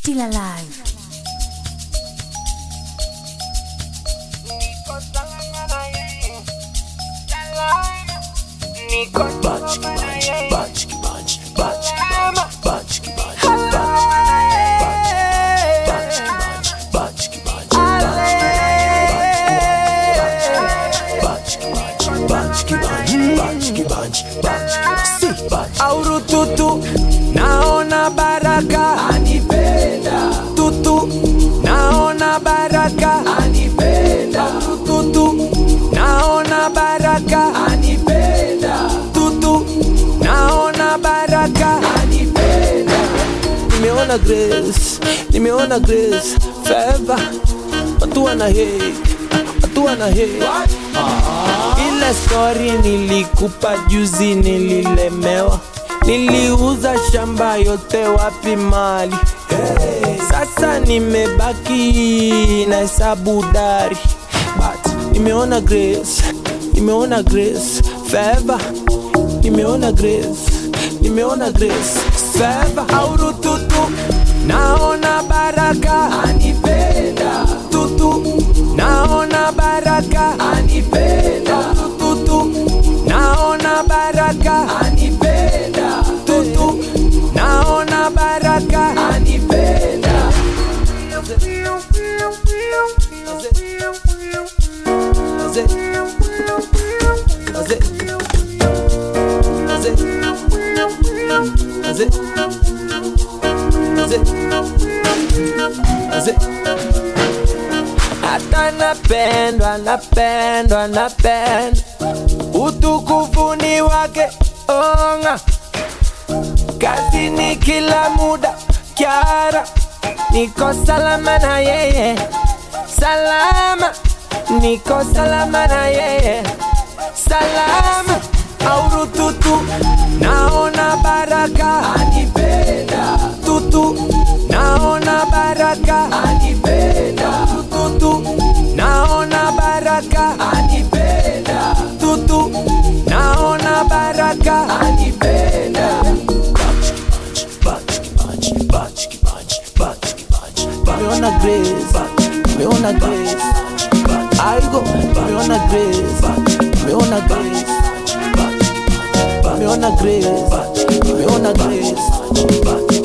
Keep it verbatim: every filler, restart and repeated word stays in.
Still alive. Bachki bach, bachki bach, bachki bach, bachki bach, bachki bach, bachki bach, bachki bach, bachki bach. Auru tutu, naona baraka anipenda. Tutu, naona baraka anipenda. Tutu, naona baraka anipenda. Tutu, naona baraka anipenda. Nimeona grace, nimeona grace forever. Watu wana hate, watu wana hate. Ile story nilikupa juzi nililemewa. Niliuza shamba yote wapi mali. Hey. Sasa nimebaki na hesabu dari. But nimeona grace, nimeona grace forever. Nimeona grace, nimeona grace forever. Auru tutu, naona baraka anipenda. Tutu, naona baraka anipenda. Tutu, naona baraka anipenda. Tutu, naona baraka anipenda. Hata napendwa, napendwa, napendwa. Utukufu ni wake onga. Kazi ni kila muda Kiara. Niko salama na yeye, salama. Niko salama na yeye, salama. Auru tutu, naona baraka anipenda. Tutu, naona baraka anipenda. Tutu, naona baraka anipenda. Tutu, naona baraka anipenda. Bachki bach, bachki bach, bachki bach, Meona grace, meona grace. I go, meona grace, meona grace. Meona grace, meona grace.